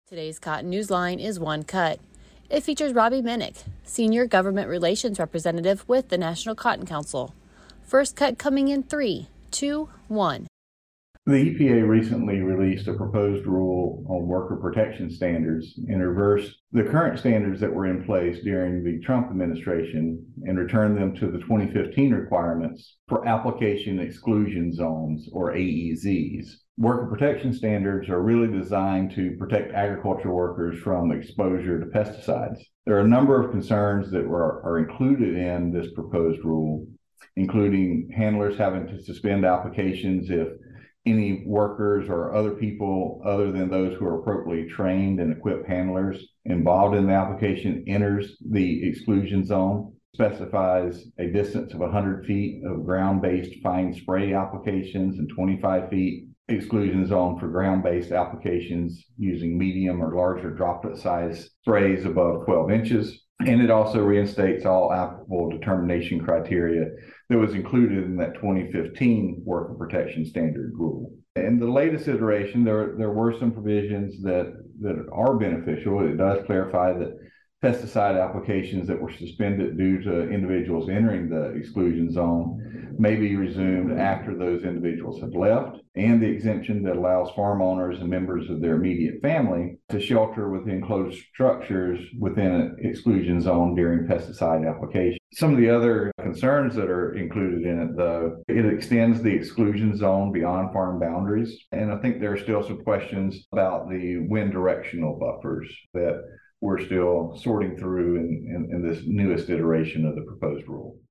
Today's Cotton Newsline is One Cut. It features Robbie Minnick, Senior Government Relations Representative with the National Cotton Council. First cut coming in 3, 2, 1. The EPA recently released a proposed rule on worker protection standards and reversed the current standards that were in place during the Trump administration and returned them to the 2015 requirements for application exclusion zones, or AEZs. Worker protection standards are really designed to protect agricultural workers from exposure to pesticides. There are a number of concerns that are included in this proposed rule, including handlers having to suspend applications if any workers or other people other than those who are appropriately trained and equipped handlers involved in the application enters the exclusion zone, specifies a distance of 100 feet of ground-based fine spray applications and 25 feet exclusion zone for ground-based applications using medium or larger droplet size sprays above 12 inches. And it also reinstates all applicable determination criteria that was included in that 2015 Worker Protection Standard rule. In the latest iteration, there were some provisions that are beneficial. It does clarify that pesticide applications that were suspended due to individuals entering the exclusion zone may be resumed after those individuals have left, and the exemption that allows farm owners and members of their immediate family to shelter within closed structures within an exclusion zone during pesticide application. Some of the other concerns that are included in it, though, it extends the exclusion zone beyond farm boundaries, and I think there are still some questions about the wind directional buffers that we're still sorting through in this newest iteration of the proposed rule.